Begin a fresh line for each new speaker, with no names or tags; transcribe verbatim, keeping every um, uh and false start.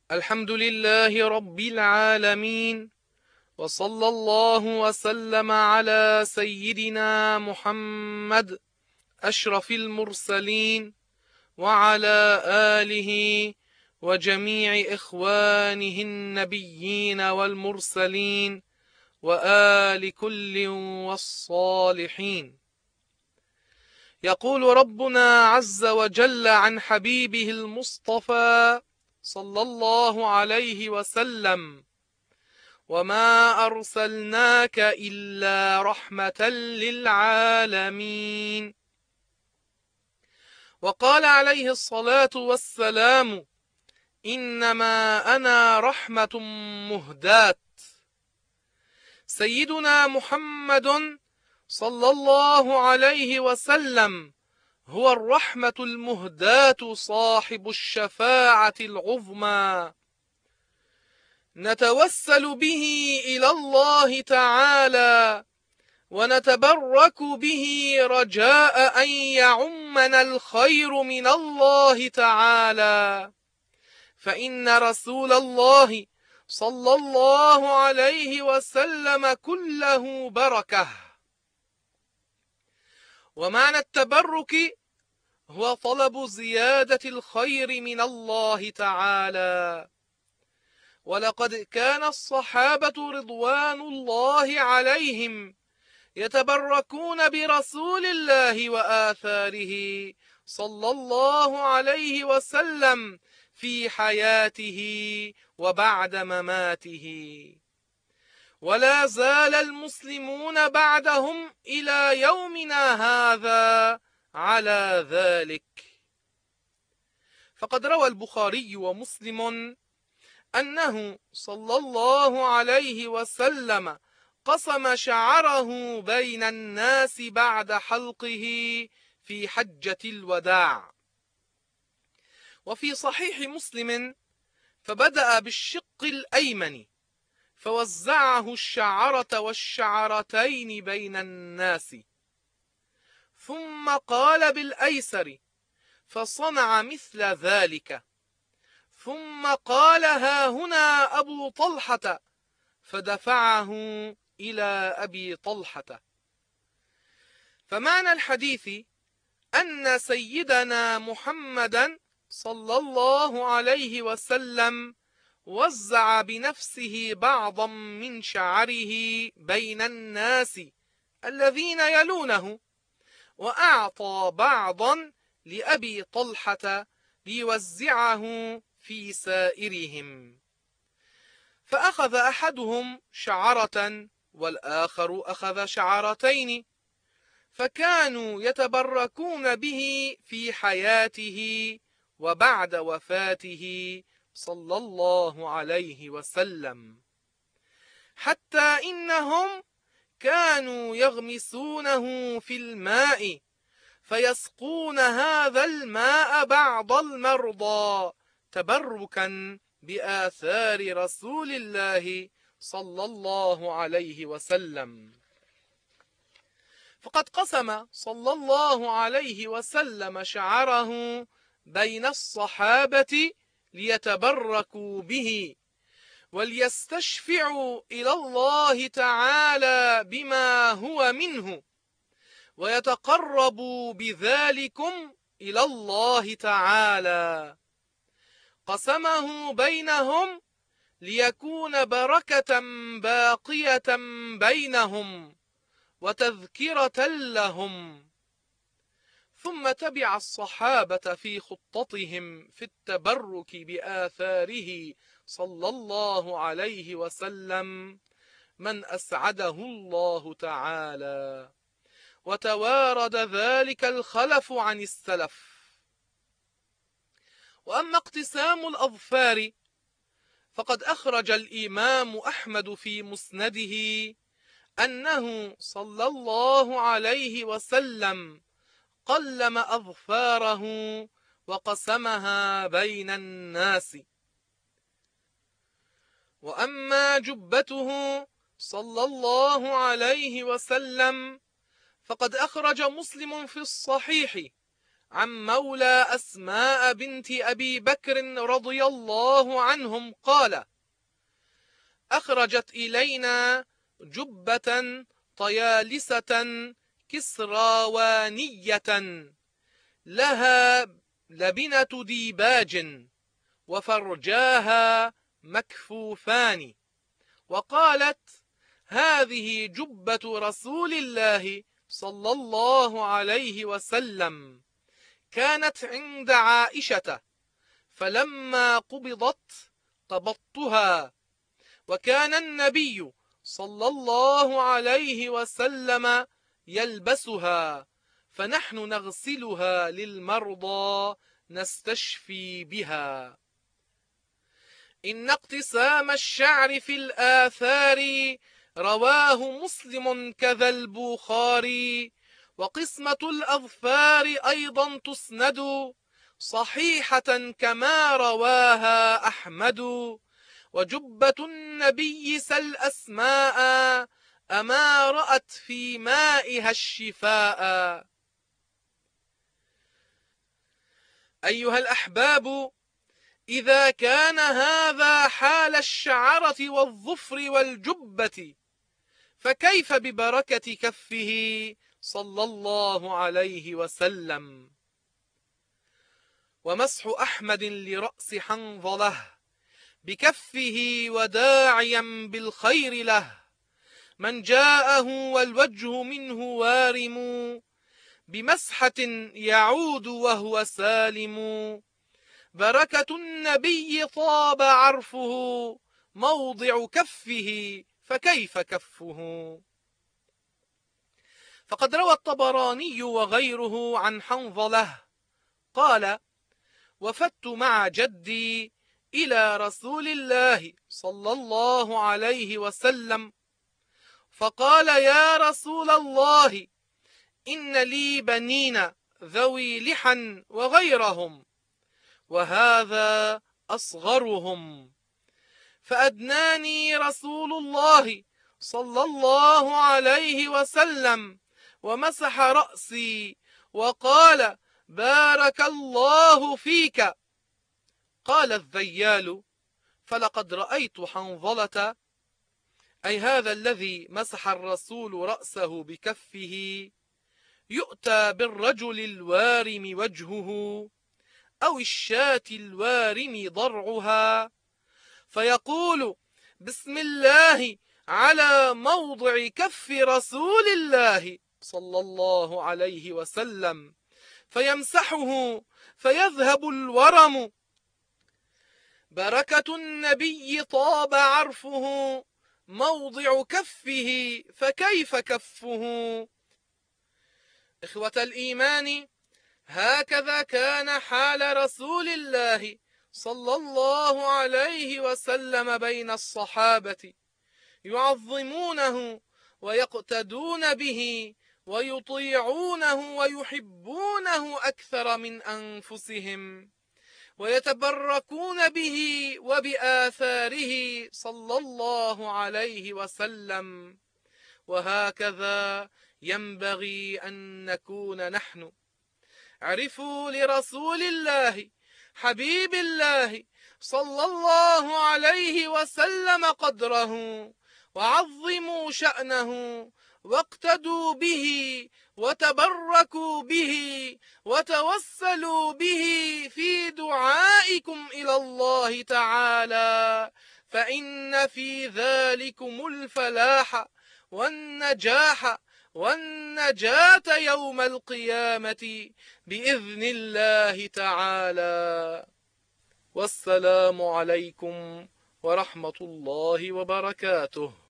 الحمد لله رب العالمين، وصلى الله وسلم على سيدنا محمد أشرف المرسلين وعلى آله وجميع إخوانه النبيين والمرسلين وآل كل والصالحين. يقول ربنا عز وجل عن حبيبه المصطفى صلى الله عليه وسلم: وما أرسلناك إلا رحمة للعالمين. وقال عليه الصلاة والسلام: إنما أنا رحمة مهداة. سيدنا محمد صلى الله عليه وسلم هو الرحمة المهداة، صاحب الشفاعة العظمى، نتوسل به إلى الله تعالى ونتبرك به رجاء أن يعمنا الخير من الله تعالى، فإن رسول الله صلى الله عليه وسلم كله بركة. ومعنى التبرك هو طلب زيادة الخير من الله تعالى. ولقد كان الصحابة رضوان الله عليهم يتبركون برسول الله وآثاره صلى الله عليه وسلم في حياته وبعد مماته، ولا زال المسلمون بعدهم إلى يومنا هذا على ذلك. فقد روى البخاري ومسلم أنه صلى الله عليه وسلم قسم شعره بين الناس بعد حلقه في حجة الوداع. وفي صحيح مسلم: فبدأ بالشق الأيمن فوزعه الشعرة والشعرتين بين الناس، ثم قال بالأيسر فصنع مثل ذلك، ثم قال: ها هنا أبو طلحة، فدفعه إلى أبي طلحة. فمعنى الحديث أن سيدنا محمدا صلى الله عليه وسلم وزع بنفسه بعضا من شعره بين الناس الذين يلونه، وأعطى بعضا لأبي طلحة ليوزعه في سائرهم، فأخذ أحدهم شعرة والآخر أخذ شعرتين، فكانوا يتبركون به في حياته وبعد وفاته صلى الله عليه وسلم، حتى إنهم كانوا يغمسونه في الماء فيسقون هذا الماء بعض المرضى تبركا بآثار رسول الله صلى الله عليه وسلم. فقد قسم صلى الله عليه وسلم شعره بين الصحابة ليتبركوا به وليستشفعوا إلى الله تعالى بما هو منه، ويتقربوا بذلكم إلى الله تعالى. قسمه بينهم ليكون بركة باقية بينهم وتذكرة لهم. ثم تبع الصحابة في خطتهم في التبرك بآثاره صلى الله عليه وسلم من أسعده الله تعالى، وتوارد ذلك الخلف عن السلف. وأما اقتسام الأظفار فقد أخرج الإمام أحمد في مسنده أنه صلى الله عليه وسلم قلم أظفاره وقسمها بين الناس. وأما جبته صلى الله عليه وسلم فقد أخرج مسلم في الصحيح عن مولى أسماء بنت أبي بكر رضي الله عنهم قال: أخرجت إلينا جبة طيالسة كسراوانية لها لبنة ديباج وفرجاها مكفوفان، وقالت: هذه جبة رسول الله صلى الله عليه وسلم، كانت عند عائشة، فلما قبضت قبضتها، وكان النبي صلى الله عليه وسلم يلبسها، فنحن نغسلها للمرضى نستشفي بها. إن اقتسام الشعر في الآثار رواه مسلم كذا البخاري، وقسمة الأظفار أيضا تسند صحيحة كما رواها أحمد. وجبة النبي سل أسماء أما رأت في مائها الشفاء. أيها الأحباب، إذا كان هذا حال الشعرة والظفر والجبة، فكيف ببركة كفه صلى الله عليه وسلم؟ ومسح أحمد لرأس حنظلة بكفه وداعيا بالخير له، من جاءه والوجه منه وارم، بمسحة يعود وهو سالم. بركة النبي طاب عرفه موضع كفه، فكيف كفه؟ فقد روى الطبراني وغيره عن حنظلة قال: وفدت مع جدي إلى رسول الله صلى الله عليه وسلم، فقال: يا رسول الله، إن لي بنين ذوي لحى وغيرهم، وهذا أصغرهم، فأدناني رسول الله صلى الله عليه وسلم ومسح رأسي وقال: بارك الله فيك. قال الذيال: فلقد رأيت حنظلة، أي هذا الذي مسح الرسول رأسه بكفه، يؤتى بالرجل الوارم وجهه أو الشاة الوارم ضرعها، فيقول: بسم الله على موضع كف رسول الله صلى الله عليه وسلم، فيمسحه فيذهب الورم. بركة النبي طاب عرفه موضع كفه، فكيف كفه؟ إخوة الإيمان، هكذا كان حال رسول الله صلى الله عليه وسلم بين الصحابة، يعظمونه ويقتدون به ويطيعونه ويحبونه أكثر من أنفسهم، ويتبركون به وبآثاره صلى الله عليه وسلم. وهكذا ينبغي أن نكون نحن. عرفوا لرسول الله حبيب الله صلى الله عليه وسلم قدره، وعظموا شأنه، واقتدوا به، وتبركوا به، وتوسلوا به في دعائكم إلى الله تعالى، فإن في ذلكم الفلاح والنجاح والنجاة يوم القيامة بإذن الله تعالى. والسلام عليكم ورحمة الله وبركاته.